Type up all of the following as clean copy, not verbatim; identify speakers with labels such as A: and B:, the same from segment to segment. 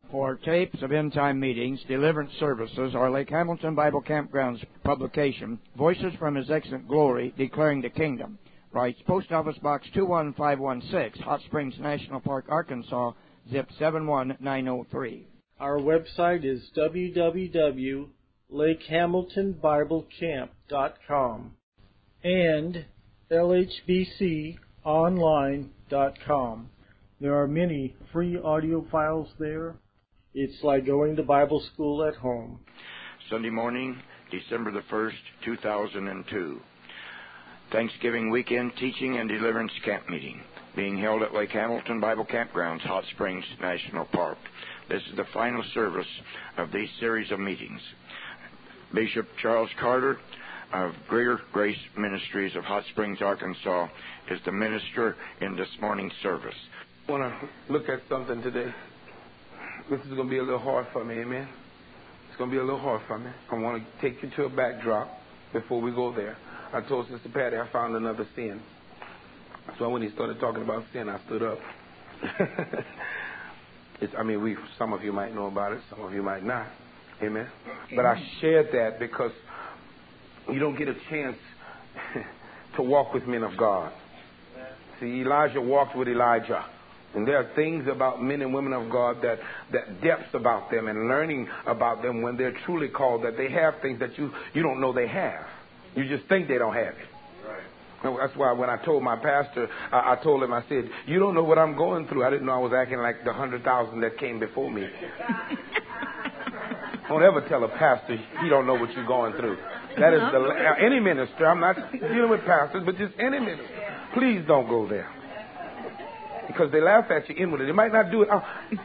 A: For tapes of end-time meetings, deliverance services, or Lake Hamilton Bible Campground's publication, Voices from His Excellent Glory, Declaring the Kingdom, writes Post Office Box 21516, Hot Springs National Park, Arkansas, zip 71903.
B: Our website is www.lakehamiltonbiblecamp.com and lhbconline.com. There are many free audio files there. It's like going to Bible school at home.
A: Sunday morning, December the 1st, 2002. Thanksgiving weekend teaching and deliverance camp meeting being held at Lake Hamilton Bible Campgrounds, Hot Springs National Park. This is the final service of these series of meetings. Bishop Charles Carter of Greater Grace Ministries of Hot Springs, Arkansas, is the minister in this morning's service.
C: I want to look at something today. This is going to be a little hard for me, amen? It's going to be a little hard for me. I want to take you to a backdrop before we go there. I told Sister Patty I found another sin. So when he started talking about sin, I stood up. Some of you might know about it, some of you might not. Amen? But I shared that because you don't get a chance to walk with men of God. See, Elijah walked with Elijah. And there are things about men and women of God that depths about them and learning about them when they're truly called, that they have things that you don't know they have. You just think they don't have it. Right. That's why when I told my pastor, I told him, I said, you don't know what I'm going through. I didn't know I was acting like the 100,000 that came before me. Don't ever tell a pastor he don't know what you're going through. That is any minister. I'm not dealing with pastors, but just any minister. Please don't go there. Because they laugh at you inwardly. They might not do it.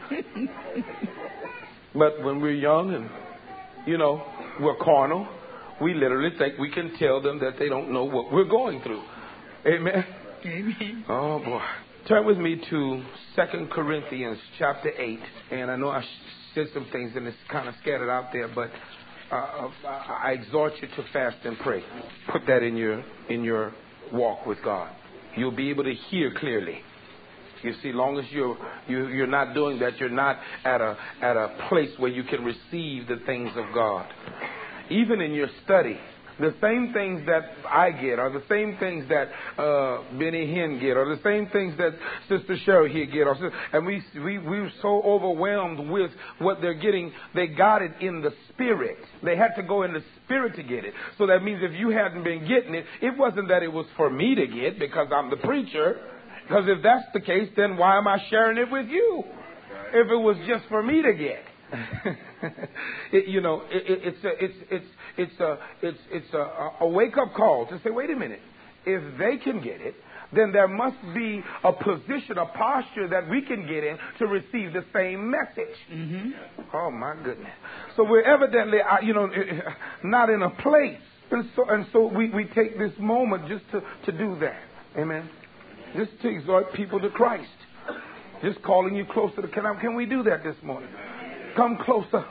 C: But when we're young and, we're carnal, we literally think we can tell them that they don't know what we're going through. Amen?
D: Amen.
C: Oh, boy. Turn with me to 2 Corinthians chapter 8. And I know I said some things and it's kind of scattered out there, but I exhort you to fast and pray. Put that in your walk with God. You'll be able to hear clearly. You see, long as you're not doing that, you're not at a place where you can receive the things of God. Even in your study, the same things that I get, or the same things that Benny Hinn get, or the same things that Sister Cheryl here get, and we were so overwhelmed with what they're getting, they got it in the spirit. They had to go in the spirit to get it. So that means if you hadn't been getting it, it wasn't that it was for me to get because I'm the preacher. Because if that's the case, then why am I sharing it with you? If it was just for me to get. It's a wake-up call to say, wait a minute. If they can get it, then there must be a position, a posture that we can get in to receive the same message. Mm-hmm. Oh, my goodness. So we're evidently, not in a place. And so we take this moment just to do that. Amen. Just to exhort people to Christ. Just calling you closer to. Can we do that this morning? Come closer.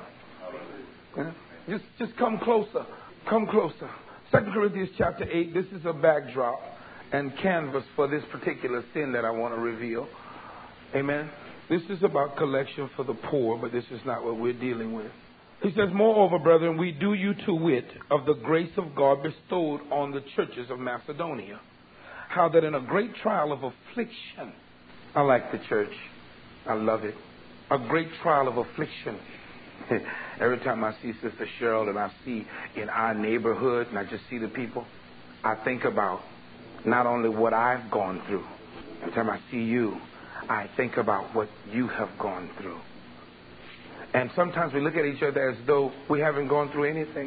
C: Just come closer. Come closer. 2 Corinthians chapter 8, this is a backdrop and canvas for this particular sin that I want to reveal. Amen. This is about collection for the poor, but this is not what we're dealing with. He says, moreover, brethren, we do you to wit of the grace of God bestowed on the churches of Macedonia. How that in a great trial of affliction, I like the church. I love it. A great trial of affliction. Every time I see Sister Cheryl and I see in our neighborhood and I just see the people, I think about not only what I've gone through. Every time I see you, I think about what you have gone through. And sometimes we look at each other as though we haven't gone through anything.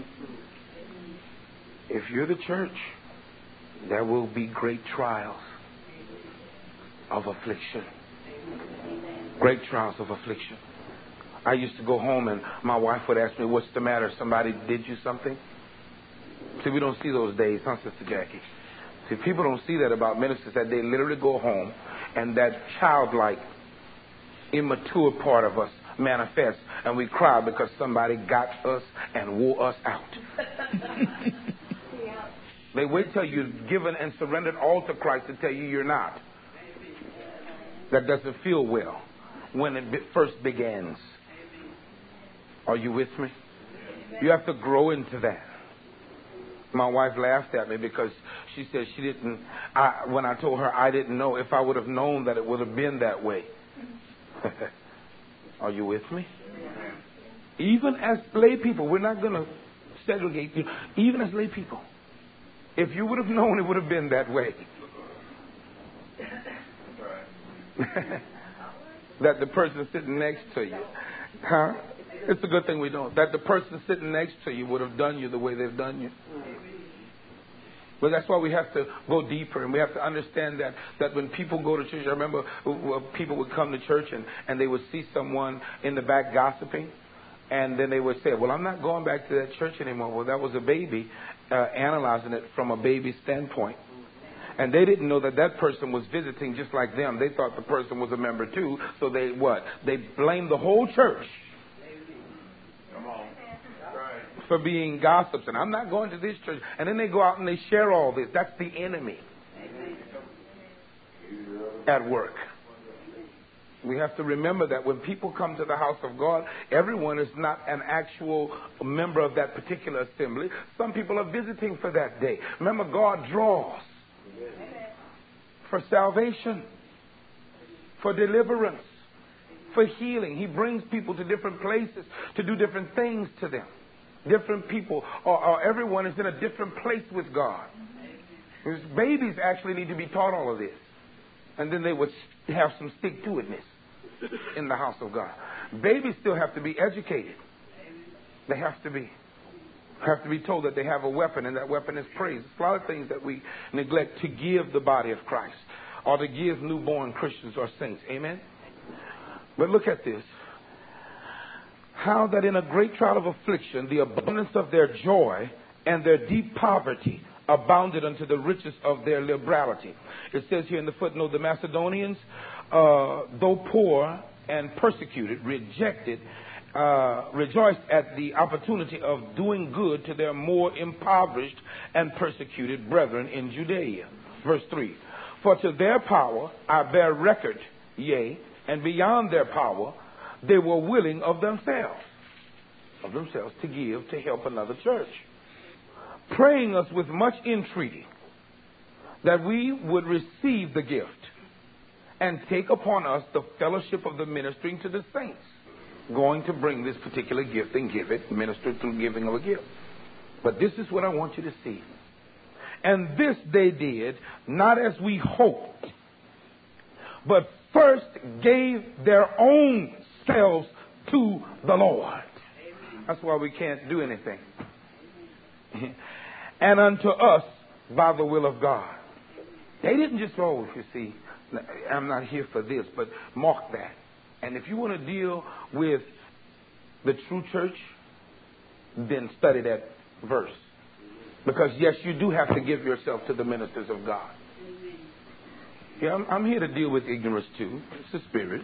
C: If you're the church, there will be great trials of affliction. Great trials of affliction. I used to go home and my wife would ask me, what's the matter? Somebody did you something? See, we don't see those days, huh, Sister Jackie? See, people don't see that about ministers, that they literally go home and that childlike, immature part of us manifests and we cry because somebody got us and wore us out. They wait till you've given and surrendered all to Christ to tell you you're not. That doesn't feel well when it first begins. Are you with me? You have to grow into that. My wife laughed at me because she said she didn't, when I told her I didn't know, if I would have known that it would have been that way. Are you with me? Even as lay people, we're not going to segregate you. Even as lay people, if you would have known, it would have been that way. That the person sitting next to you, it's a good thing we don't. That the person sitting next to you would have done you the way they've done you. But that's why we have to go deeper, and we have to understand that when people go to church, I remember people would come to church and they would see someone in the back gossiping, and then they would say, well, I'm not going back to that church anymore. Well, that was a baby analyzing it from a baby standpoint. And they didn't know that that person was visiting just like them. They thought the person was a member too. So they blamed the whole church for being gossips. And I'm not going to this church. And then they go out and they share all this. That's the enemy at work. We have to remember that when people come to the house of God, everyone is not an actual member of that particular assembly. Some people are visiting for that day. Remember, God draws for salvation, for deliverance, for healing. He brings people to different places to do different things to them. Different people, or everyone is in a different place with God. Because babies actually need to be taught all of this. And then they would have some stick-to-itness in the house of God. Babies still have to be educated. They have to be told that they have a weapon, and that weapon is praise. There's a lot of things that we neglect to give the body of Christ, or to give newborn Christians or saints. Amen? But look at this. How that in a great trial of affliction, the abundance of their joy and their deep poverty abounded unto the riches of their liberality. It says here in the footnote, the Macedonians, though poor and persecuted, rejoiced at the opportunity of doing good to their more impoverished and persecuted brethren in Judea. Verse 3. For to their power I bear record, yea, and beyond their power, they were willing of themselves to give to help another church, praying us with much entreaty that we would receive the gift and take upon us the fellowship of the ministering to the saints. Going to bring this particular gift and give it, minister through giving of a gift. But this is what I want you to see. And this they did, not as we hoped, but first gave their own selves to the Lord. That's why we can't do anything. And unto us by the will of God. They didn't just, you see, I'm not here for this, but mark that. And if you want to deal with the true church, then study that verse. Because yes, you do have to give yourself to the ministers of God. Yeah, I'm here to deal with ignorance too. It's a spirit.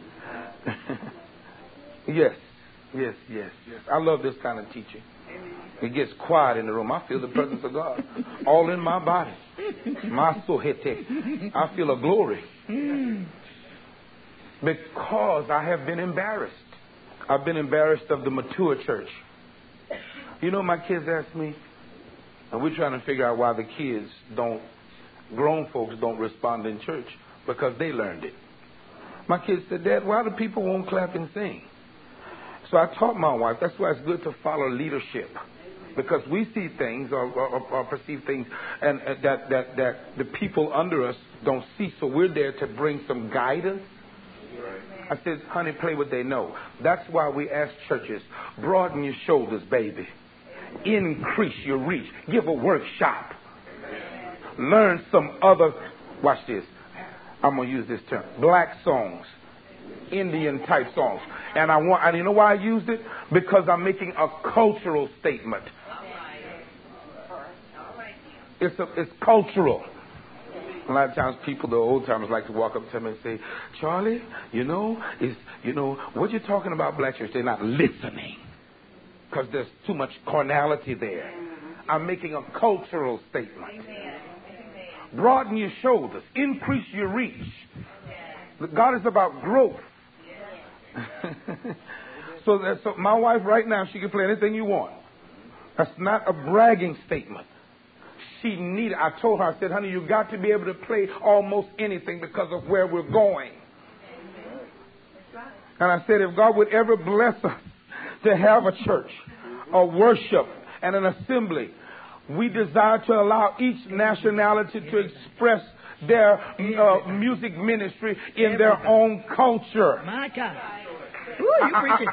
C: Yes. I love this kind of teaching. It gets quiet in the room. I feel the presence of God all in my body. My sohete. I feel a glory. Because I have been embarrassed. I've been embarrassed of the mature church. You know, my kids ask me, and we're trying to figure out why the grown folks don't respond in church, because they learned it. My kids said, Dad, why do people won't clap and sing? So I taught my wife, that's why it's good to follow leadership. Because we see things or perceive things and that the people under us don't see. So we're there to bring some guidance. I said, honey, play what they know. That's why we ask churches, broaden your shoulders, baby. Increase your reach. Give a workshop. Learn some other, watch this. I'm going to use this term. Black songs. Indian type songs. And you know why I used it? Because I'm making a cultural statement. It's cultural. A lot of times the old timers like to walk up to me and say, Charlie, what you're talking about black church, they're not listening. Because there's too much carnality there. I'm making a cultural statement. Broaden your shoulders. Increase your reach. God is about growth. So my wife right now, she can play anything you want. That's not a bragging statement. I told her, I said, honey, you got to be able to play almost anything because of where we're going. And I said, if God would ever bless us to have a church, a worship, and an assembly, we desire to allow each nationality to express their music ministry in their own culture.
D: My God. Ooh, you preaching.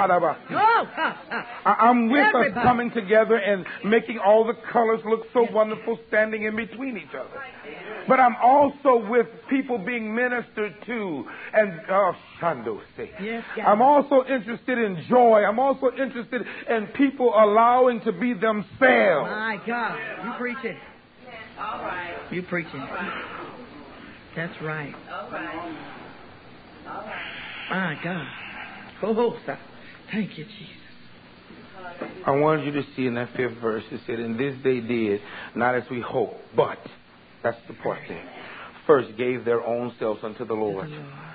C: I'm with us coming together and making all the colors look so wonderful standing in between each other. But I'm also with people being ministered to. And, Shando say.
D: Yes,
C: I'm also interested in joy. I'm also interested in people allowing to be themselves.
D: My God. You preaching. All right. You preaching. That's right. All right. All right. My God. Oh, thank you, Jesus.
C: I wanted you to see in that 5th verse, it said, "In this they did, not as we hoped, but," that's the part there, "first gave their own selves unto the Lord."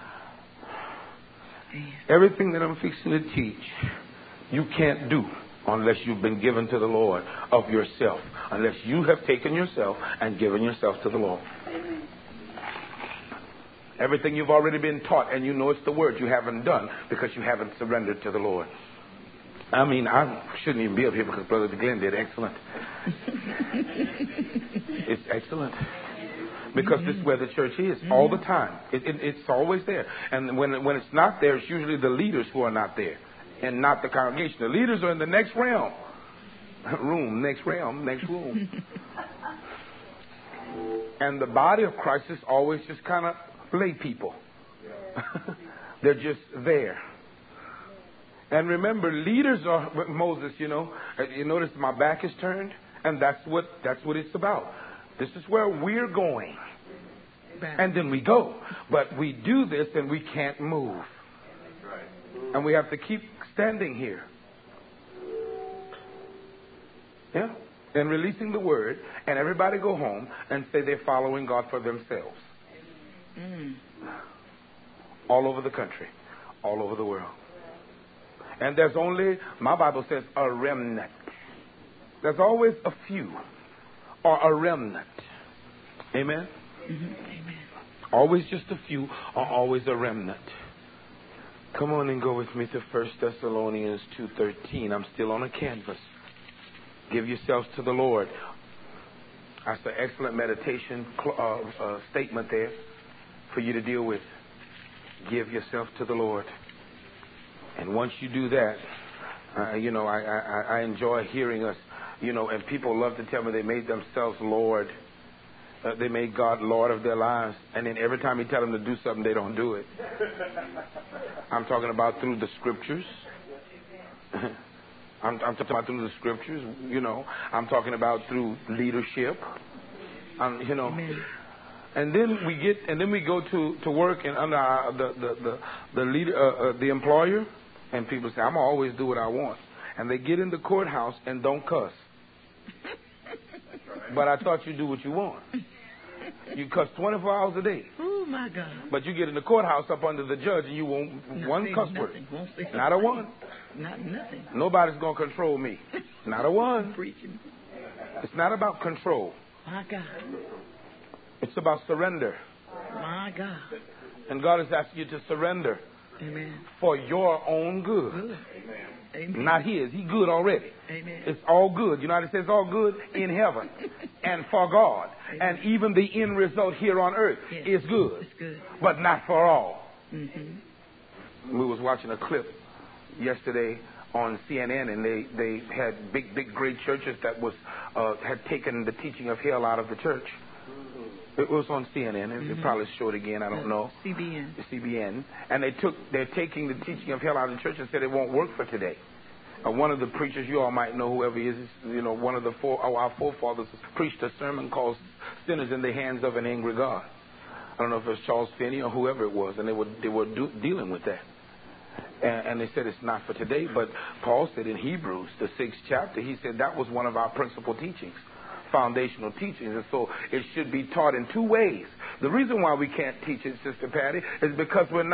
C: Everything that I'm fixing to teach, you can't do unless you've been given to the Lord of yourself, unless you have taken yourself and given yourself to the Lord. Everything you've already been taught, and you know it's the word, you haven't done because you haven't surrendered to the Lord. I mean, I shouldn't even be up here because Brother Glenn did excellent. It's excellent. Because this is where the church is all the time. It's always there. And when it's not there, it's usually the leaders who are not there and not the congregation. The leaders are in the next realm. Next room. And the body of Christ is always just kind of lay people. They're just there. And remember, leaders are Moses, you notice my back is turned, and that's what it's about. This is where we're going. And then we go. But we do this and we can't move. And we have to keep standing here. Yeah. And releasing the word, and everybody go home and say they're following God for themselves. All over the country, all over the world. And there's only, my Bible says, a remnant. There's always a few, or a remnant. Amen?
D: Amen.
C: Always just a few, or always a remnant. Come on and go with me to 1 Thessalonians 2:13. I'm still on a canvas. Give yourselves to the Lord. That's an excellent meditation statement there for you to deal with. Give yourself to the Lord. And once you do that, I enjoy hearing us, and people love to tell me they made themselves Lord. They made God Lord of their lives. And then every time you tell them to do something, they don't do it. I'm talking about through the scriptures. I'm talking about through the scriptures, I'm talking about through leadership,
D: Amen.
C: And then we go to work and under the leader, the employer, and people say, I'm gonna always do what I want, and they get in the courthouse and don't cuss. But I thought you do what you want. You cuss 24 hours a day.
D: Oh my God!
C: But you get in the courthouse up under the judge and you won't one cuss word. Not a one.
D: Nothing.
C: Nobody's gonna control me. Not a one.
D: Preaching.
C: It's not about control.
D: My God.
C: It's about surrender.
D: My God.
C: And God is asking you to surrender.
D: Amen.
C: For your own good.
D: Amen.
C: Not his. He's good already.
D: Amen.
C: It's all good. You know how it says all good in heaven and for God.
D: Amen.
C: And even the end result here on earth is good.
D: It's good.
C: But not for all.
D: Mm-hmm.
C: We was watching a clip yesterday on CNN, and they had big great churches that was had taken the teaching of hell out of the church. It was on CNN. They probably show it again. I don't know. CBN. And they're taking the teaching of hell out of the church and said it won't work for today. One of the preachers, you all might know whoever he is, one of our forefathers preached a sermon called "Sinners in the Hands of an Angry God." I don't know if it was Charles Finney or whoever it was, and they were dealing with that. And they said it's not for today, but Paul said in Hebrews, the 6th chapter, he said that was one of our principal teachings. Foundational teachings, and so it should be taught in two ways. The reason why we can't teach it, Sister Patty, is because we're not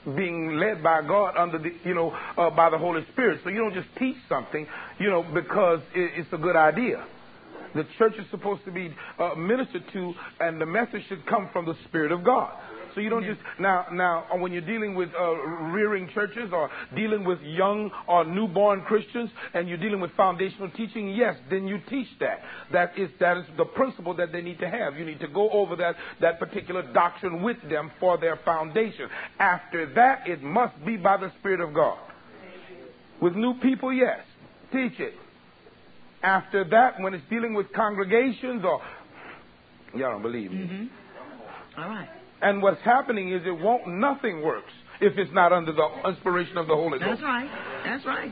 C: being led by God under the, by the Holy Spirit. So you don't just teach something, because it's a good idea. The church is supposed to be ministered to, and the message should come from the Spirit of God. So you don't just now when you're dealing with rearing churches or dealing with young or newborn Christians, and you're dealing with foundational teaching, yes, then you teach that. That is the principle that they need to have. You need to go over that particular doctrine with them for their foundation. After that, it must be by the Spirit of God. With new people, yes, teach it. After that, when it's dealing with congregations or y'all don't believe me.
D: Mm-hmm. All right.
C: And what's happening is nothing works if it's not under the inspiration of the Holy Ghost.
D: That's right. That's right.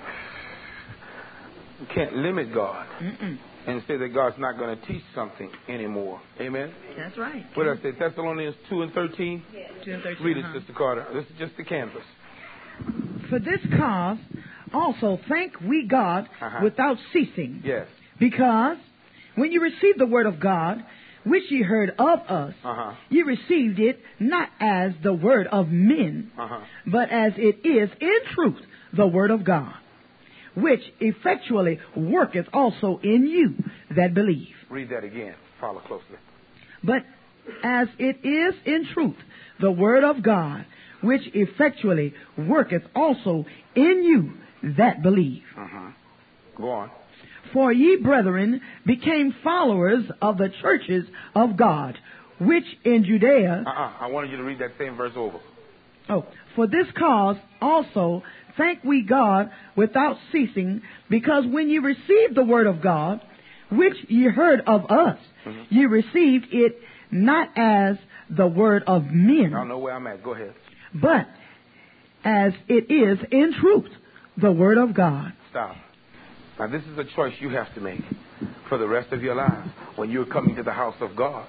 C: You can't limit God
D: Mm-mm.
C: and say that God's not going to teach something anymore. Amen?
D: That's right.
C: What did I say? Thessalonians 2 and 13?
D: Yes. 2 and 13.
C: Read it, Sister Carter. This is just the canvas.
E: For this cause also thank we God without ceasing.
C: Yes.
E: Because when you received the word of God, which ye heard of us, ye received it not as the word of men, but as it is in truth the word of God, which effectually worketh also in you that believe.
C: Read that again. Follow closely.
E: But as it is in truth the word of God, which effectually worketh also in you that believe.
C: Go on.
E: For ye, brethren, became followers of the churches of God, which in Judea...
C: I wanted you to read that same verse over.
E: For this cause also thank we God without ceasing, because when ye received the word of God, which ye heard of us, ye received it not as the word of men.
C: I don't know where I'm at. Go ahead.
E: But as it is in truth, the word of God.
C: Stop. Now, this is a choice you have to make for the rest of your lives. When you're coming to the house of God,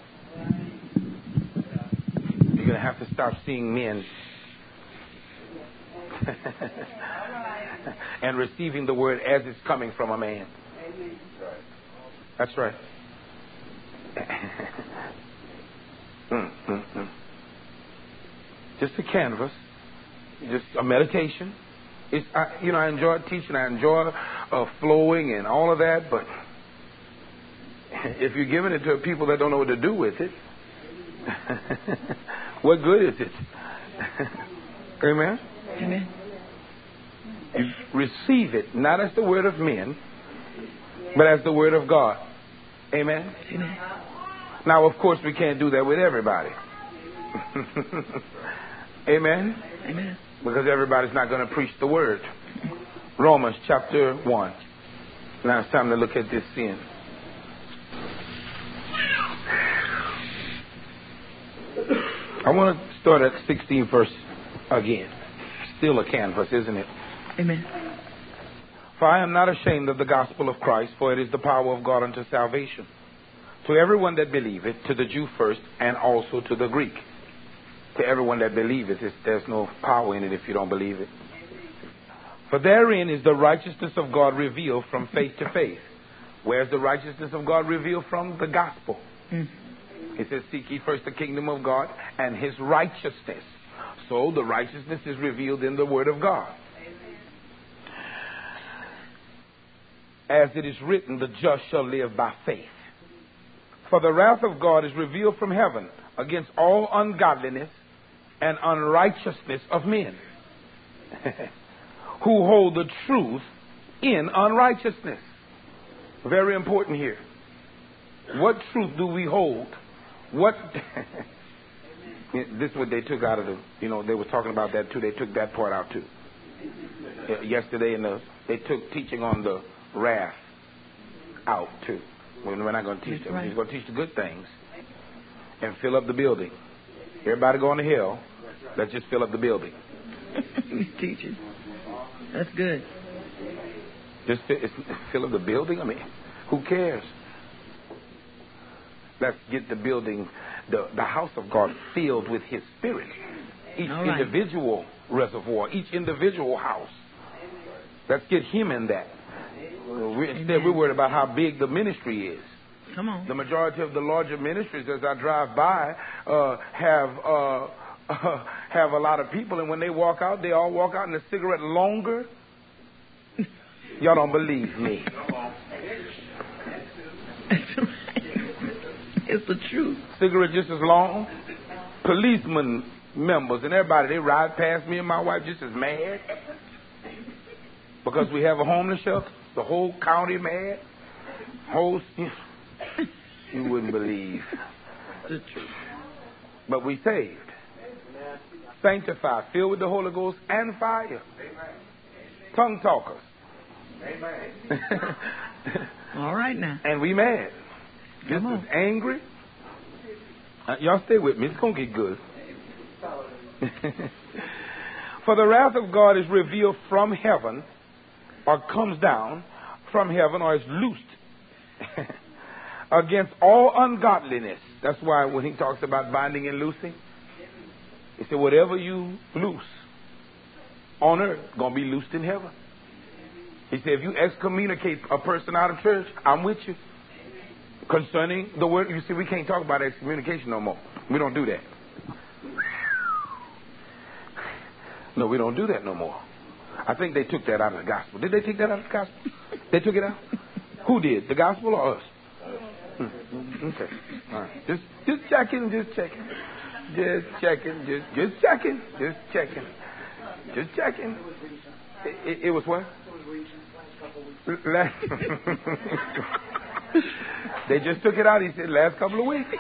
C: you're going to have to stop seeing men and receiving the word as it's coming from a man. That's right. Just a canvas, just a meditation. I enjoy teaching, I enjoy flowing and all of that, but if you're giving it to people that don't know what to do with it, what good is it? Amen?
D: Amen.
C: You receive it, not as the word of men, but as the word of God. Amen?
D: Amen.
C: Now, of course, we can't do that with everybody. Amen?
D: Amen.
C: Because everybody's not going to preach the word. Romans chapter 1. Now it's time to look at this sin. I want to start at 16th verse again. Still a canvas, isn't it?
D: Amen.
C: For I am not ashamed of the gospel of Christ, for it is the power of God unto salvation, to everyone that believeth, to the Jew first, and also to the Greek. To everyone that believeth, there's no power in it if you don't believe it. For therein is the righteousness of God revealed from faith to faith. Where's the righteousness of God revealed from? The gospel. It says, seek ye first the kingdom of God and his righteousness. So the righteousness is revealed in the word of God. As it is written, the just shall live by faith. For the wrath of God is revealed from heaven against all ungodliness and unrighteousness of men who hold the truth in unrighteousness. Very important here. What truth do we hold? What this is what they took out of the, they were talking about that too. They took that part out too. Yesterday they took teaching on the wrath out too. We're not going to teach them. He's going to teach the good things and fill up the building. Everybody go on the hill. Let's just fill up the building.
D: Teaching. That's good.
C: Just fill up the building? I mean, who cares? Let's get the building, the house of God filled with his spirit. Each individual reservoir, each individual house. Let's get him in that. Instead, we're worried about how big the ministry is.
D: Come on.
C: The majority of the larger ministries, as I drive by, have have a lot of people, and when they walk out, they all walk out in a cigarette longer. Y'all don't believe me.
D: It's the truth.
C: Cigarette just as long. Policemen members and everybody, they ride past me and my wife just as mad because we have a homeless shelter. The whole county mad. You wouldn't believe.
D: The truth.
C: But we saved, sanctified, filled with the Holy Ghost and fire. Tongue talkers.
D: All right now.
C: And we mad. Just as angry. Y'all stay with me. It's going to get good. For the wrath of God is revealed from heaven, or comes down from heaven, or is loosed against all ungodliness. That's why when he talks about binding and loosing, he said, whatever you loose on earth is going to be loosed in heaven. He said, if you excommunicate a person out of church, I'm with you. Concerning the word, you see, we can't talk about excommunication no more. We don't do that. No, we don't do that no more. I think they took that out of the gospel. Did they take that out of the gospel? They took it out? Who did? The gospel or us? Okay. All right. Just checking. Just checking. It was what? They just took it out. He said last couple of weeks.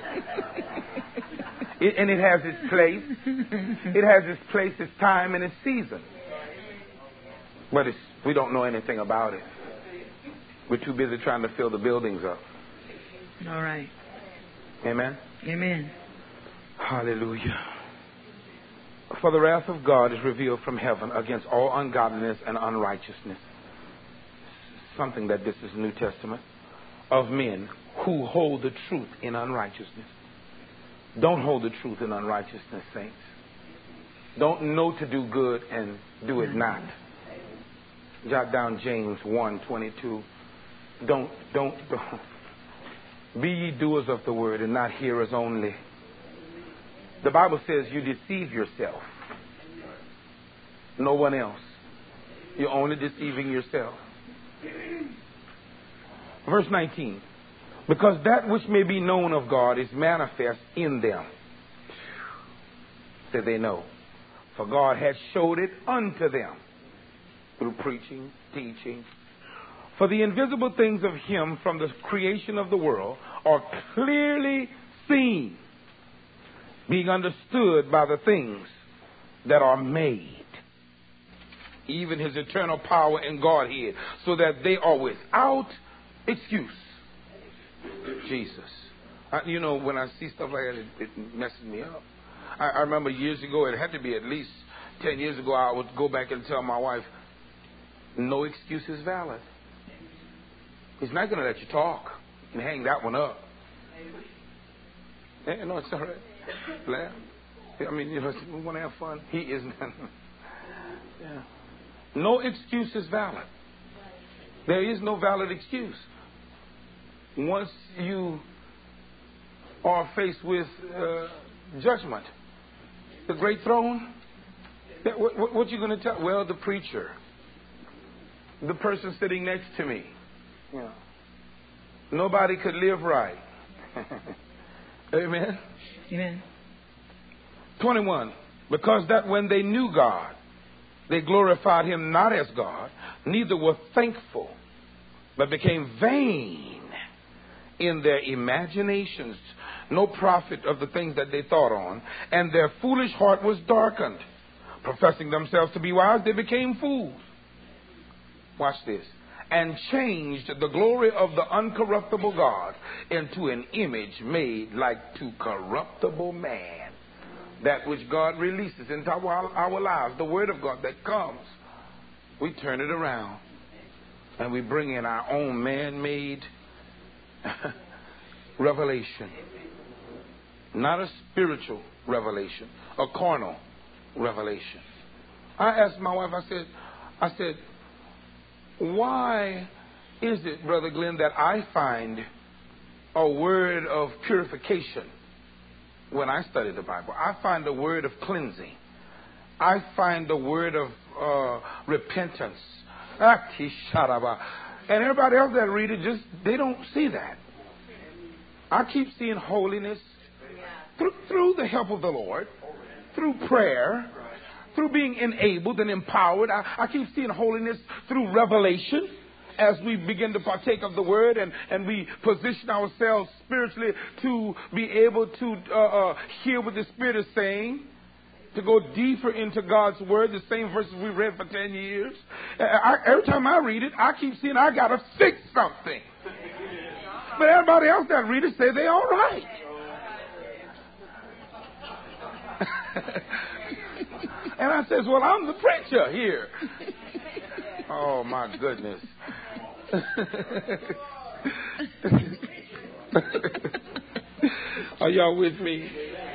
C: And it has its place. It has its place, its time, and its season. But we don't know anything about it. We're too busy trying to fill the buildings up.
D: All right.
C: Amen?
D: Amen.
C: Hallelujah. For the wrath of God is revealed from heaven against all ungodliness and unrighteousness. Something that this is New Testament. Of men who hold the truth in unrighteousness. Don't hold the truth in unrighteousness, saints. Don't know to do good and do it not. Jot down James 1:22. Don't. Be ye doers of the word and not hearers only. The Bible says you deceive yourself. No one else. You're only deceiving yourself. Verse 19. Because that which may be known of God is manifest in them. That they know. For God hath showed it unto them. Through preaching, teaching. For the invisible things of him from the creation of the world are clearly seen, being understood by the things that are made, even his eternal power and Godhead, so that they are without excuse. Jesus. When I see stuff like that, it messes me up. I remember years ago, it had to be at least 10 years ago, I would go back and tell my wife, no excuse is valid. He's not going to let you talk and hang that one up. Yeah, no, it's all right. Laugh. I mean, we want to have fun. He isn't. Yeah. No excuse is valid. There is no valid excuse. Once you are faced with judgment, the great throne, what you going to tell? Well, the preacher, the person sitting next to me. Yeah. Nobody could live right. Amen?
D: Amen.
C: 21. Because that when they knew God, they glorified him not as God, neither were thankful, but became vain in their imaginations, no profit of the things that they thought on, and their foolish heart was darkened. Professing themselves to be wise, they became fools. Watch this. And changed the glory of the uncorruptible God into an image made like to corruptible man. That which God releases into our lives, the word of God that comes, we turn it around and we bring in our own man-made revelation. Not a spiritual revelation, a carnal revelation. I asked my wife, I said, why is it, Brother Glenn, that I find a word of purification when I study the Bible. I find the word of cleansing. I find the word of repentance. And everybody else that read it, they don't see that. I keep seeing holiness through the help of the Lord, through prayer, through being enabled and empowered. I keep seeing holiness through revelation as we begin to partake of the word and we position ourselves spiritually to be able to hear what the Spirit is saying, to go deeper into God's word, the same verses we read for 10 years. Every time I read it, I keep seeing I got to fix something. But everybody else that read it say they all right. And I says, well, I'm the preacher here. Oh, my goodness. Are y'all with me?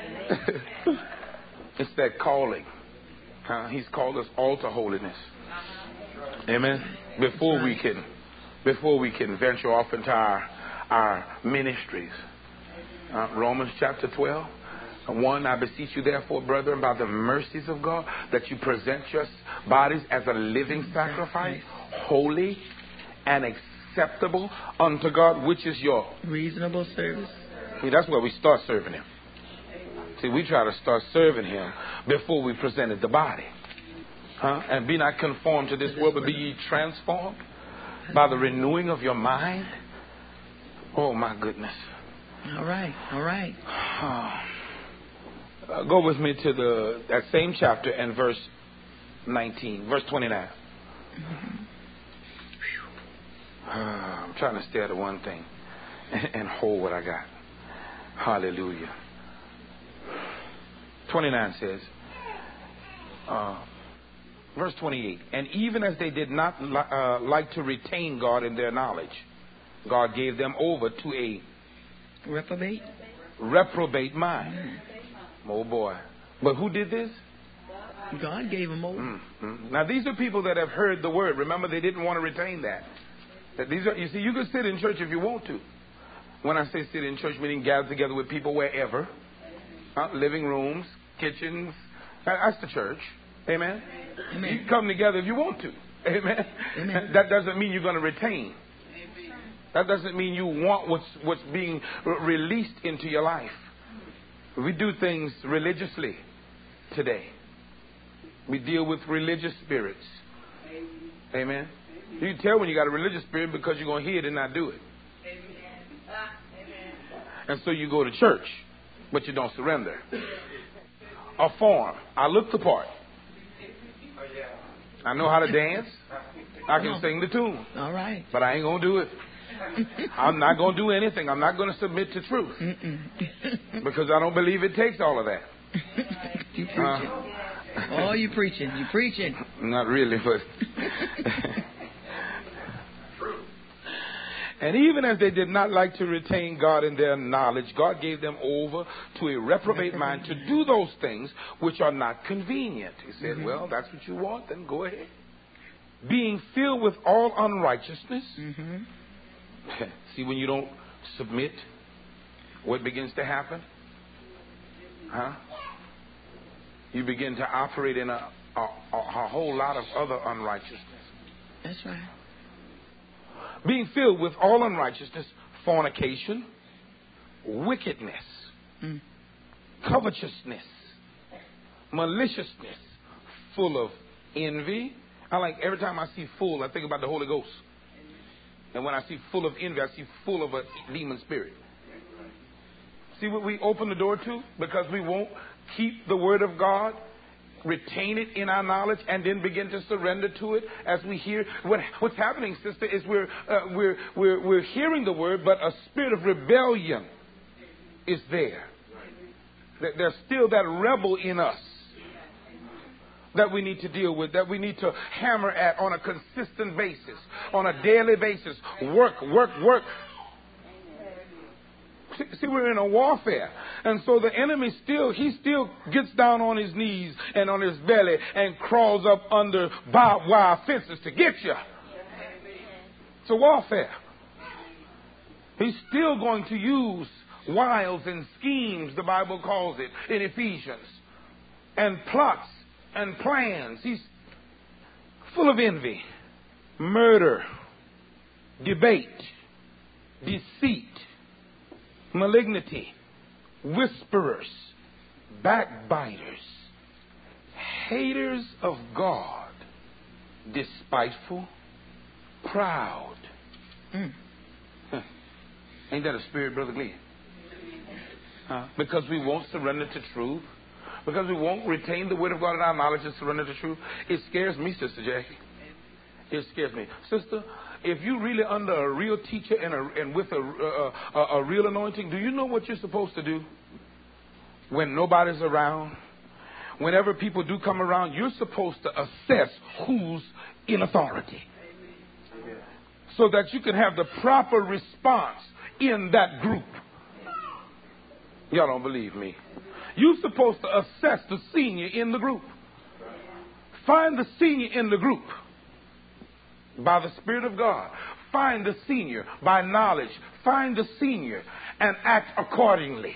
C: It's that calling. He's called us all to holiness. Amen. Before we can venture off into our ministries. Romans chapter 12. 1, I beseech you therefore, brethren, by the mercies of God, that you present your bodies as a living sacrifice, holy and acceptable unto God, which is your
D: reasonable service.
C: See, that's where we start serving Him. See, we try to start serving Him before we presented the body. And be not conformed to this world, but be ye transformed by the renewing of your mind. Oh, my goodness.
D: All right, all right.
C: Go with me to that same chapter and verse 19, verse 29. I'm trying to stay at one thing and hold what I got. Hallelujah. 29 says, verse 28, and even as they did not like to retain God in their knowledge, God gave them over to a reprobate mind. Oh boy. But who did this?
D: God gave them over.
C: Mm-hmm. Now these are people that have heard the word. Remember, they didn't want to retain that. These are, you see, you can sit in church if you want to. When I say sit in church, meaning gather together with people wherever. Living rooms, kitchens. That's the church. Amen. Amen. You can come together if you want to. Amen. Amen. That doesn't mean you're going to retain. That doesn't mean you want what's being released into your life. We do things religiously today. We deal with religious spirits. Amen. You can tell when you got a religious spirit because you're going to hear it and not do it. And so you go to church, but you don't surrender. A form. I look the part. I know how to dance. I can sing the tune.
D: All right.
C: But I ain't going to do it. I'm not going to do anything. I'm not going to submit to truth. Because I don't believe it takes all of that.
D: You preaching. Oh, you preaching. You preaching.
C: Not really, but... And even as they did not like to retain God in their knowledge, God gave them over to a reprobate mind to do those things which are not convenient. He said, well, that's what you want, then go ahead. Being filled with all unrighteousness. See, when you don't submit, what begins to happen? You begin to operate in a whole lot of other unrighteousness.
D: That's right.
C: Being filled with all unrighteousness, fornication, wickedness, covetousness, maliciousness, full of envy. I like every time I see full, I think about the Holy Ghost. And when I see full of envy, I see full of a demon spirit. See what we open the door to? Because we won't keep the word of God, retain it in our knowledge, and then begin to surrender to it as we hear. What's happening, sister, is we're hearing the word, but a spirit of rebellion is there. There's still that rebel in us that we need to deal with, that we need to hammer at on a consistent basis, on a daily basis. Work. See, we're in a warfare. And so the enemy still gets down on his knees and on his belly and crawls up under barbed wire fences to get you. It's a warfare. He's still going to use wiles and schemes, the Bible calls it in Ephesians, and plots and plans. He's full of envy, murder, debate, deceit, malignity, whisperers, backbiters, haters of God, despiteful, proud. Ain't that a spirit, Brother Glenn? Because we won't surrender to truth, because we won't retain the word of God in our knowledge and surrender to truth. It scares me, Sister Jackie. It scares me. Sister, if you're really under a real teacher and with a real anointing, do you know what you're supposed to do when nobody's around? Whenever people do come around, you're supposed to assess who's in authority, so that you can have the proper response in that group. Y'all don't believe me. You're supposed to assess the senior in the group. Find the senior in the group by the Spirit of God. Find the senior by knowledge. Find the senior and act accordingly.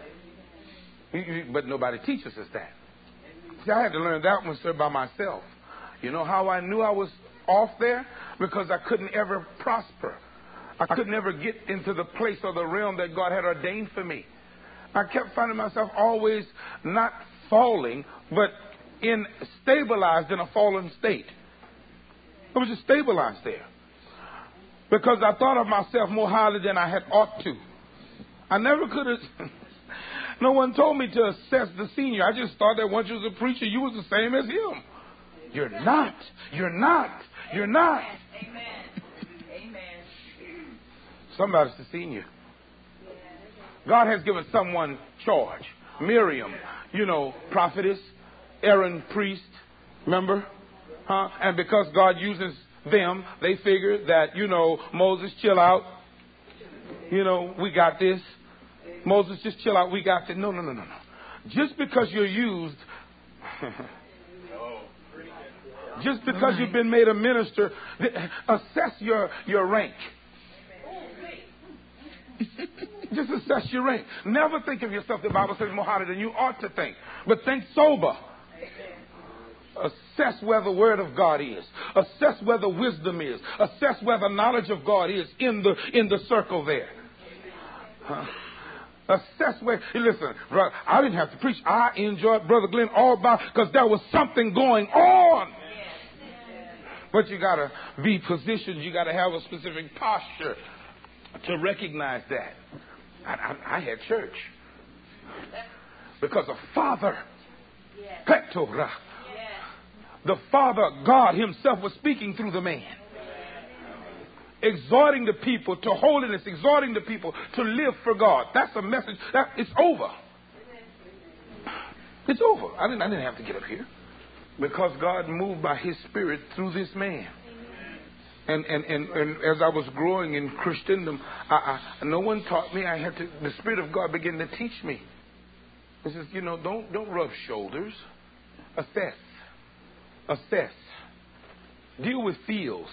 C: But nobody teaches us that. See, I had to learn that one, sir, by myself. You know how I knew I was off there? Because I couldn't ever prosper. I couldn't ever get into the place or the realm that God had ordained for me. I kept finding myself always not falling, but stabilized in a fallen state. I was just stabilized there. Because I thought of myself more highly than I had ought to. I never could have... No one told me to assess the senior. I just thought that once you was a preacher, you was the same as him. You're not. You're not. You're not.
F: Amen.
C: Somebody's the senior. God has given someone charge. Miriam, prophetess. Aaron, priest. Remember? And because God uses them, they figure that, Moses, chill out. We got this. Moses, just chill out. We got this. No. Just because you're used, just because you've been made a minister, assess your rank. Just assess your rank. Never think of yourself, the Bible says, more highly than you ought to think. But think sober. Assess where the word of God is. Assess where the wisdom is. Assess where the knowledge of God is in the circle there. Assess where. Listen, brother, I didn't have to preach. I enjoyed Brother Glenn all by because there was something going on. But you got to be positioned. You got to have a specific posture to recognize that. I had church because a father, Petora, the Father, God himself, was speaking through the man, exhorting the people to holiness, exhorting the people to live for God. That's a message. It's over. It's over. I didn't have to get up here because God moved by his Spirit through this man. And as I was growing in Christendom, no one taught me. The Spirit of God began to teach me. He says, don't rub shoulders. Assess. Deal with feels.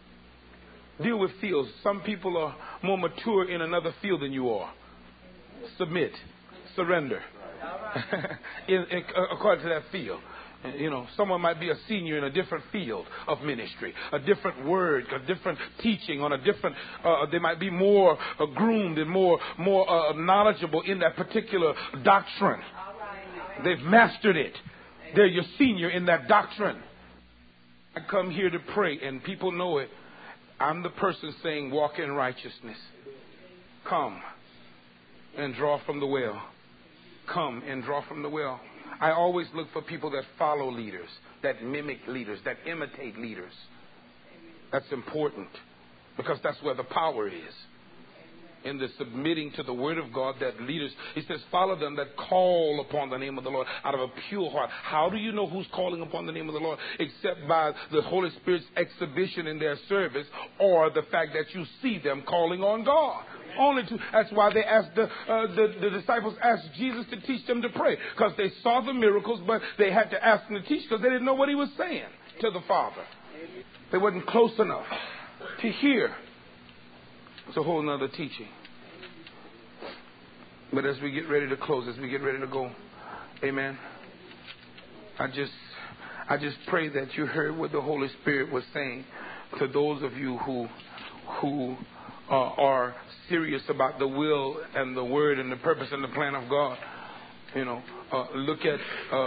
C: Some people are more mature in another field than you are. Submit. Surrender. According to that field. Someone might be a senior in a different field of ministry, a different word, a different teaching on a different, they might be more groomed and more knowledgeable in that particular doctrine. They've mastered it. They're your senior in that doctrine. I come here to pray and people know it. I'm the person saying walk in righteousness. Come and draw from the well. Come and draw from the well. I always look for people that follow leaders, that mimic leaders, that imitate leaders. That's important because that's where the power is. In the submitting to the word of God, that leaders, he says, follow them that call upon the name of the Lord out of a pure heart. How do you know who's calling upon the name of the Lord? Except by the Holy Spirit's exhibition in their service or the fact that you see them calling on God. That's why they asked the disciples asked Jesus to teach them to pray, because they saw the miracles, but they had to ask him to teach because they didn't know what he was saying to the Father. They wasn't close enough to hear. It's a whole nother teaching. But as we get ready to close, as we get ready to go, amen, I just pray that you heard what the Holy Spirit was saying to those of you who are serious about the will and the word and the purpose and the plan of God. You know, look at,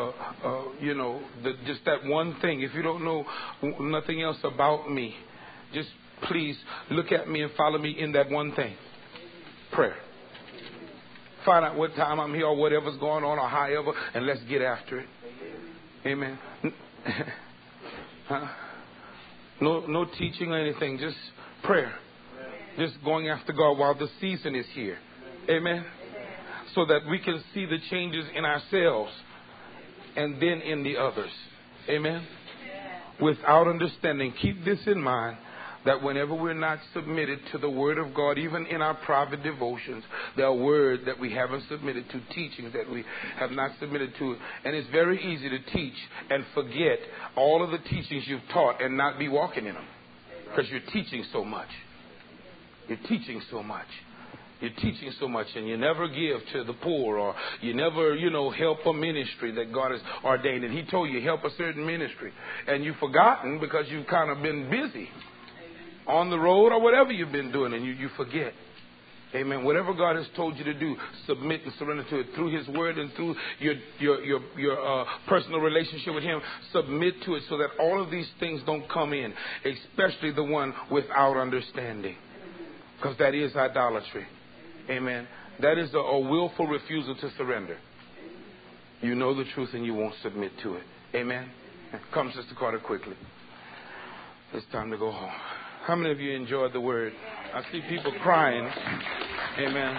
C: just that one thing. If you don't know nothing else about me, just please look at me and follow me in that one thing. Prayer. Find out what time I'm here or whatever's going on or however, and let's get after it. Amen. Huh? No teaching or anything, just prayer. Just going after God while the season is here. Amen. So that we can see the changes in ourselves and then in the others. Amen. Without understanding, keep this in mind, that whenever we're not submitted to the Word of God, even in our private devotions, there are words that we haven't submitted to, teachings that we have not submitted to. And it's very easy to teach and forget all of the teachings you've taught and not be walking in them. Because you're teaching so much. You're teaching so much. You're teaching so much, and you never give to the poor, or you never, help a ministry that God has ordained. And He told you help a certain ministry, and you've forgotten because you've kind of been busy on the road or whatever you've been doing, and you forget. Amen. Whatever God has told you to do, submit and surrender to it through His Word and through your personal relationship with Him. Submit to it so that all of these things don't come in, especially the one without understanding, because that is idolatry. Amen. That is a willful refusal to surrender. You know the truth and you won't submit to it. Amen. Come, Sister Carter, quickly. It's time to go home. How many of you enjoyed the word? I see people crying. Amen.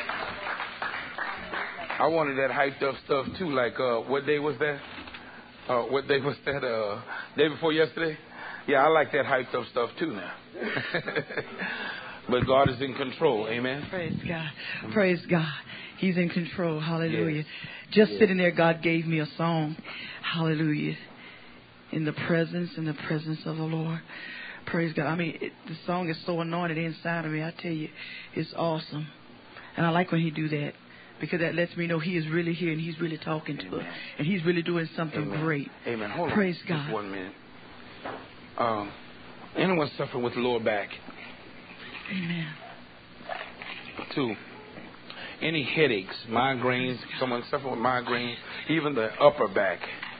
C: I wanted that hyped up stuff too. Like, what day was that? What day was that? Day before yesterday? Yeah, I like that hyped up stuff too now. But God is in control. Amen.
E: Praise God. Praise God. He's in control. Hallelujah. Yes. Just sitting there, God gave me a song. Hallelujah. In the presence of the Lord. Praise God. I mean, the song is so anointed inside of me. I tell you, it's awesome. And I like when He do that, because that lets me know He is really here and He's really talking to us. And He's really doing something great.
C: Amen. Hold
E: Praise
C: on.
E: God.
C: Just 1 minute. Anyone suffering with lower back?
E: Amen.
C: 2, any headaches, migraines, someone suffering with migraines, even the upper back.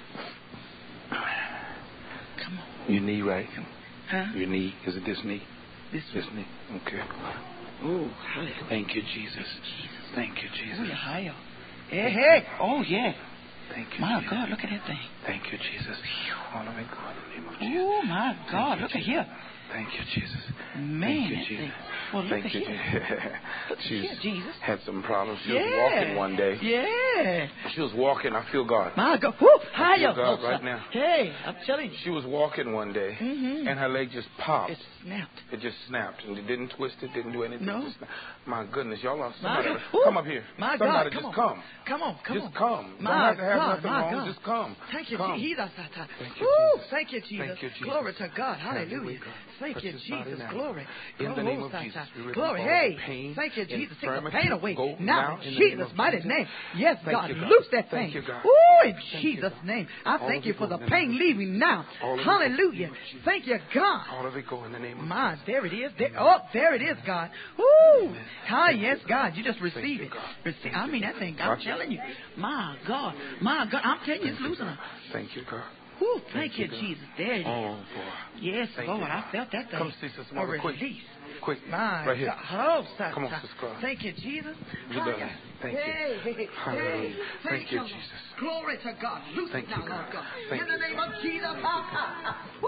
E: Come on.
C: Your knee, right?
E: Huh?
C: Your knee. Is it this knee?
E: This
C: knee. Okay.
E: Oh, hallelujah.
C: Thank you, Jesus. Thank you, Jesus.
E: Oh, higher. Hey. Oh, yeah.
C: Thank you,
E: my
C: Jesus.
E: God, look at that thing.
C: Thank you, Jesus. Oh, let me go in the name of Jesus.
E: Oh, my God, look at here.
C: Thank you, Jesus.
E: Man,
C: thank you, Jesus.
E: Well, look
C: Thank
E: at
C: you,
E: here.
C: She's
E: Jesus.
C: had some problems. She was walking one day.
E: Yeah.
C: She was walking. I feel God.
E: My God. Woo,
C: I feel God right now.
E: Hey, I'm telling you.
C: She was walking one day, and her leg just popped.
E: It snapped.
C: It just snapped, and it didn't twist. It didn't do anything.
E: No.
C: Just, my goodness, y'all are somebody.
E: Come
C: up here.
E: My
C: somebody
E: God,
C: just come.
E: Come on.
C: Just come.
E: My
C: Don't have to have
E: God,
C: nothing
E: my
C: wrong.
E: God.
C: Just come.
E: Thank you,
C: come.
E: Jesus.
C: Thank you, Jesus.
E: Thank you, Jesus. Glory to God. Hallelujah. Thank you, Jesus. Glory.
C: In the name of Jesus, we
E: glory.
C: Hey, pain,
E: thank you, Jesus. Take the
C: infirmity,
E: pain away.
C: go
E: Now,
C: in
E: in
C: the name
E: Jesus'
C: of
E: mighty
C: Jesus.
E: name. Yes,
C: Thank
E: God.
C: you, God.
E: Loose that
C: Thank
E: thing.
C: you, God.
E: Oh, in
C: Thank
E: Jesus'
C: you,
E: name. I
C: All
E: thank
C: of
E: you
C: it
E: for
C: go
E: the
C: in the name
E: pain
C: of
E: leaving now.
C: All of it
E: Hallelujah.
C: go in the name of Jesus.
E: Thank you, God.
C: All of it go in the name of
E: My,
C: Jesus.
E: there it is. There it is, God. Woo! Hi, yes, God. You just receive it. I mean, that thing, I'm telling you. My God. I'm telling you, it's losing her.
C: Thank you, God.
E: Woo, thank you, Jesus. There it is.
C: Oh, boy.
E: Yes,
C: Thank
E: Lord.
C: you.
E: I felt that thing.
C: Come see Sister Margaret, quick. Quick.
E: My
C: right here.
E: God. Oh,
C: Come on, Sister Carla.
E: Thank you, Jesus.
C: You done it. Thank you. Hallelujah. Thank you, Jesus.
E: Glory to God. Loose
C: Thank
E: now,
C: you, God.
E: Lord God.
C: Thank
E: In the
C: you.
E: name of Jesus. Woo!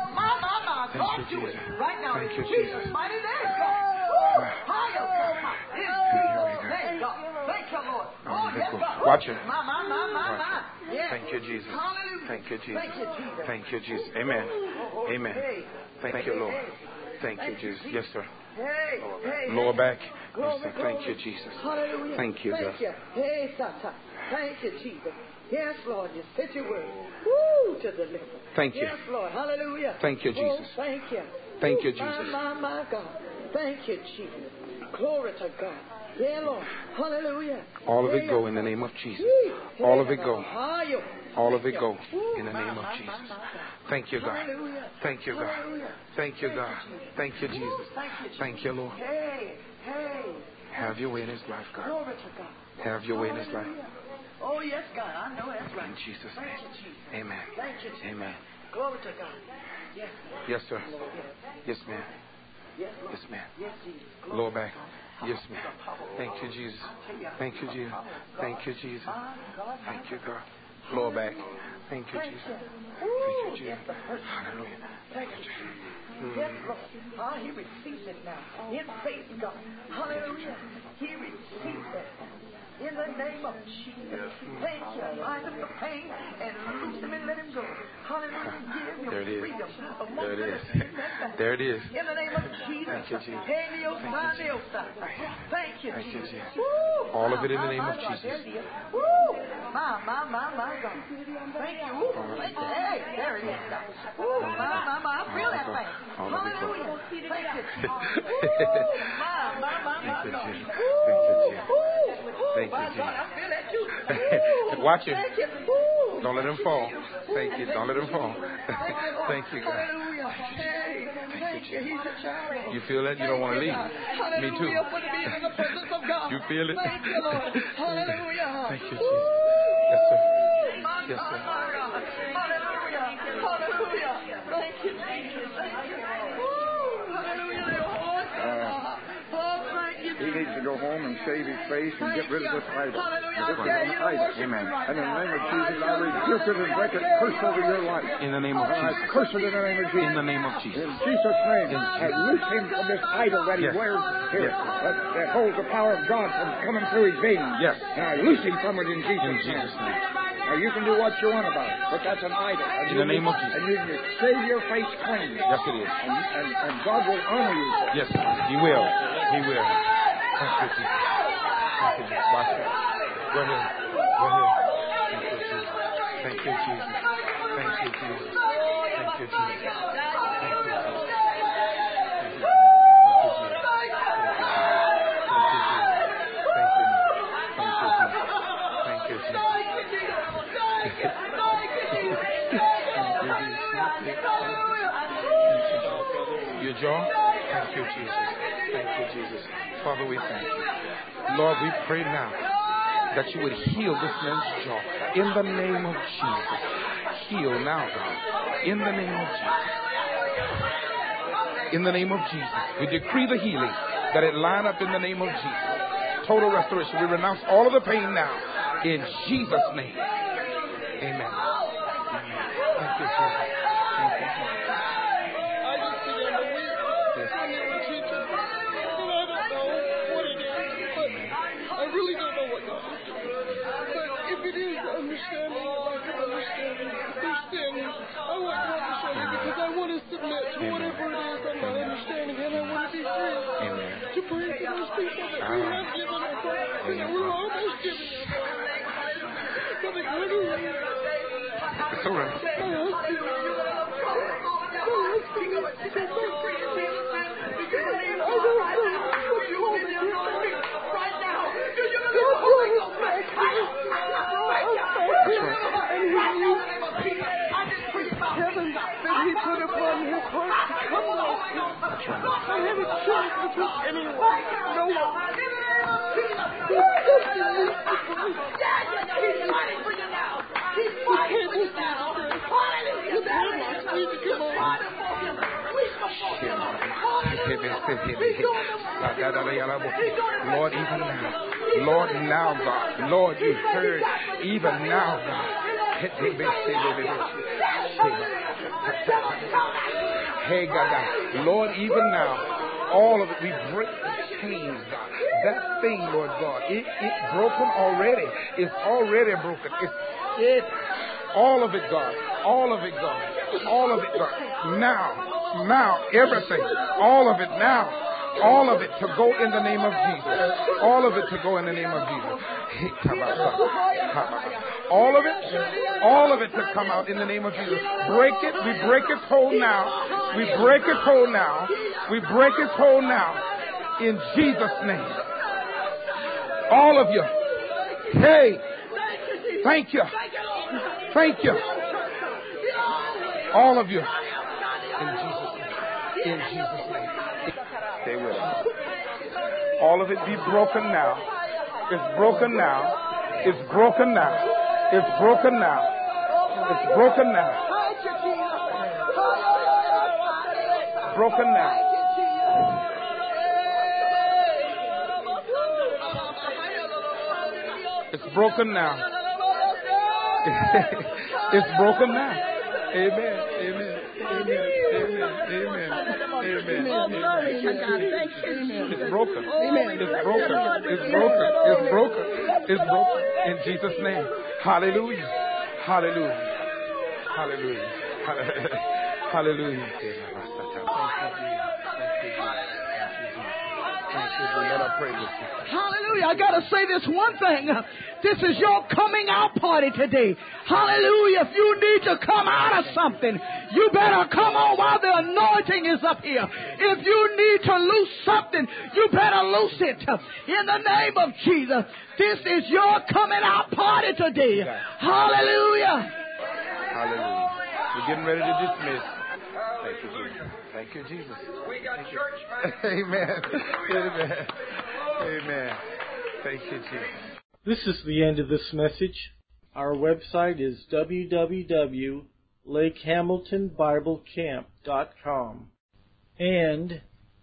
E: My.
C: Thank
E: God,
C: you,
E: do it.
C: Jesus.
E: Right now.
C: Thank you,
E: in Jesus'
C: Jesus.
E: mighty name, God. Woo! Higher. In Jesus' name, God. Thank you, Lord. Oh, yes, God.
C: Watch it.
E: My. Yes.
C: Thank you, Jesus.
E: Hallelujah.
C: Thank you, Jesus.
E: Thank you, Jesus.
C: Thank you, Jesus. Amen. Amen. Thank you, Lord. Thank you, Jesus. Yes, sir. Lower back. Yes, sir. Thank you, Jesus.
E: Hallelujah.
C: Thank you, God.
E: Hey, Satan. Thank you, Jesus. Yes, Lord. You said your word. Woo, to deliver.
C: Thank you.
E: Yes, Lord. Hallelujah.
C: Thank you, Jesus.
E: Oh, thank you.
C: Thank you, Jesus.
E: My God. Thank you, Jesus. Glory to God. Yeah, Lord. Hallelujah.
C: All of it go in the name of Jesus. All of it go. All of it go in the name of Jesus. Thank you, God. Thank you, God. Thank you, God. Thank you, Jesus. Thank you, Lord. Have your way in his life, God. Have your way in his life.
E: Oh, yes, God. I know that's right.
C: In Jesus' name. Amen. Amen.
E: Glory to God. Yes,
C: yes, sir. Yes, ma'am. Yes, ma'am. Lower back. Yes, ma'am. Thank you, Jesus. Thank you, Jesus. Thank you, Jesus. Thank you, God. Lower back. Thank you, Jesus. Thank you, Jesus. Hallelujah. Thank you, Jesus.
E: Yes, Lord. He receives it now. In faith, God. Hallelujah. He receives it. In the name of Jesus. Thank you. Bind up the pain and loose him and let him go. Hallelujah. Give
C: There it
E: him
C: is.
E: freedom.
C: There it is. There it is.
E: In the name of Jesus.
C: Thank you, Jesus.
E: Thank you, Jesus.
C: All of it in the name of Jesus.
E: Woo! My God. Thank you. Thank you. Hey, there it is. Woo! My. I feel that thing. Hallelujah. Thank you, Jesus. My God.
C: Thank you, Jesus.
E: I feel that too.
C: Watch it.
E: Thank you.
C: Don't let him fall. Thank you. Don't let him fall. Thank you, God.
E: Hallelujah. Thank you. He's a child.
C: You feel it? You don't want to leave. Me too.
E: For to be in the presence of God.
C: You feel it?
E: Thank you, Lord. Hallelujah.
C: Thank you, Jesus. Yes, sir. Yes, sir.
E: Hallelujah. Thank you, Jesus. Thank you. Hallelujah.
A: He needs to go home and shave his face and get rid of this idol. This is an idol.
C: Amen.
A: And in the name of Jesus, I rebuke it and break it, curse over your life.
C: In the name of
A: I
C: Jesus.
A: curse it in the name of Jesus.
C: In the name of Jesus.
A: In Jesus' name, I loose him from this idol that he wears here, that holds the power of God from coming through his veins.
C: Yes.
A: And I loose him from it in Jesus'
C: name.
A: Now, you can do what you want about it, but that's an idol.
C: In the name of Jesus.
A: And you can shave your face clean.
C: Yes, it is.
A: And God will honor you.
C: Yes, He will. He will. Thank you, Jesus. Thank you, Jesus. Watch it. Go ahead. Thank you, Jesus. Thank you, Jesus. Thank you, Jesus. Thank you, Jesus. Your jaw? Thank you, Jesus. Thank you, Jesus. Father, we thank you. Lord, we pray now that you would heal this man's jaw. In the name of Jesus. Heal now, God. In the name of Jesus. In the name of Jesus. We decree the healing, that it line up in the name of Jesus. Total restoration. We renounce all of the pain now. In Jesus' name. Amen. Thank you, Jesus. Thank you, Jesus. It's all right.
E: He put upon his heart to come to I haven't chosen to anyone. No one. He's fighting for you now. He's fighting for you now. Hallelujah.
C: Lord, even now. Lord, now, God. Lord, you heard. Even now, God. Hey, God. Lord, even now, all of it, we break the chains, God. That thing, Lord God, it broken already. It's already broken. It's all of it, God. All of it, God. All of it, God. Now, everything. All of it now. All of it to go in the name of Jesus. All of it to go in the name of Jesus. All of it to come out in the name of Jesus. Break it. We break its hold now. We break its hold now. We break its hold now. In Jesus' name. All of you. Hey. Thank you. Thank you. All of you. In Jesus' name. In Jesus' name. Stay with us. All of it be broken now. It's broken now. It's broken now. It's broken now. It's broken now. Broken now. It's broken now. It's broken now. Amen. Amen. Amen. Amen. Amen. It's broken. It's broken. It's broken. It's broken. It's broken. In Jesus' name. Hallelujah. Hallelujah. Hallelujah. Hallelujah.
E: Hallelujah. I got to say this one thing. This is your coming out party today. Hallelujah. If you need to come out of something, you better come on while the anointing is up here. If you need to loose something, you better loose it. In the name of Jesus. This is your coming out party today. Hallelujah.
C: Hallelujah. We're getting ready to dismiss. Thank you, Jesus. Thank you, Jesus.
F: We got church.
C: Amen. Amen. Amen. Thank you, Jesus.
B: This is the end of this message. Our website is www.lakehamiltonbiblecamp.com and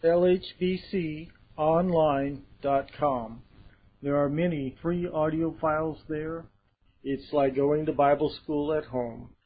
B: lhbconline.com. There are many free audio files there. It's like going to Bible school at home.